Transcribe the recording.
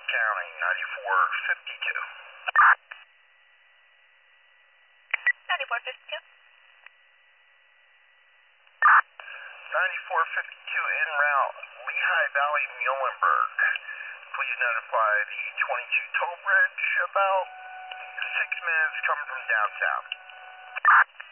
County, 9452. 9452. 9452 en route, Lehigh Valley, Muhlenberg. Please notify the 22 toll bridge about 6 minutes coming from down south.